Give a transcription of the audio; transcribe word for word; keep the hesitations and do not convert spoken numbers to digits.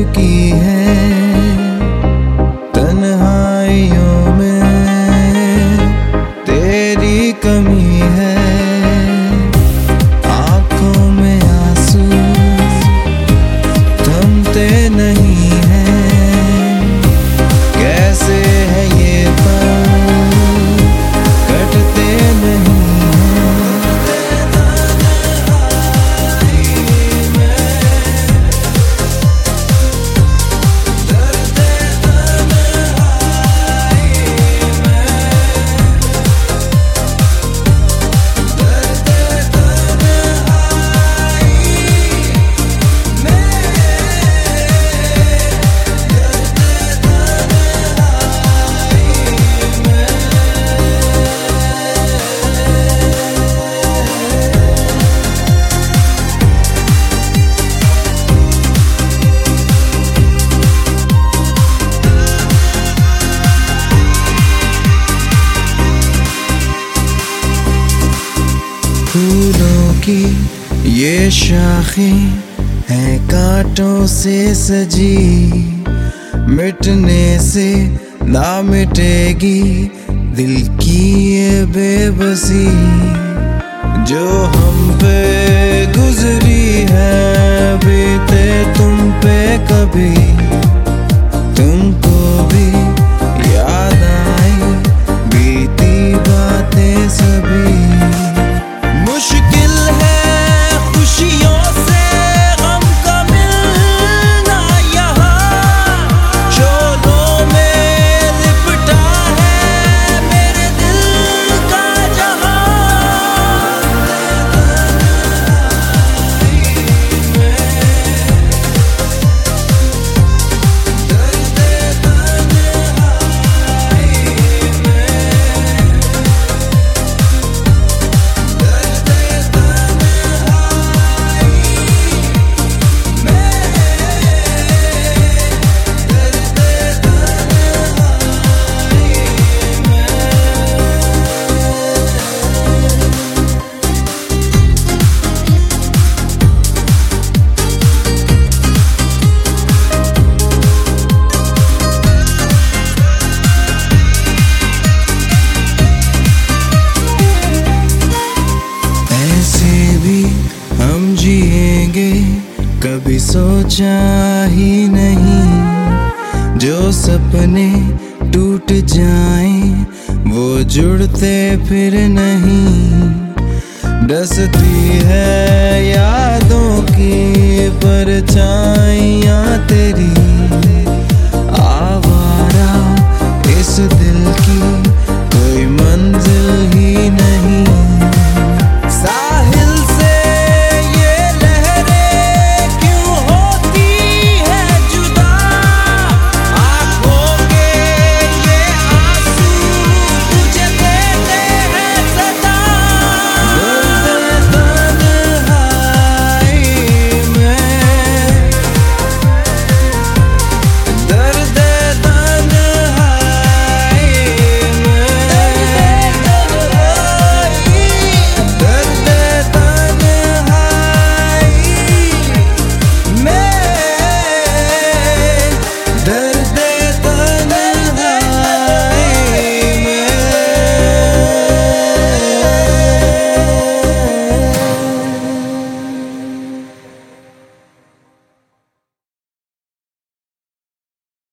चुकी है तन्हाइयों में तेरी कमी है। आंखों में आंसू थमते नहीं हैं, कैसे है ये पल कटते नहीं। फूलों की ये शाखें हैं कांटों से सजी, मिटने से ना मिटेगी दिल की ये बेबसी जो हम पे गुजरी है। बीते तुम पे कभी तुमको भी याद आई बीती बातें सभी। मुश्किल है खुशियों से गम का मिलना, यहाँ शोलों में लिपटा है मेरे दिल का जहां। हम जिएंगे कभी सोचा ही नहीं, जो सपने टूट जाएं वो जुड़ते फिर नहीं। डसती है यादों की परछाइयां तेरी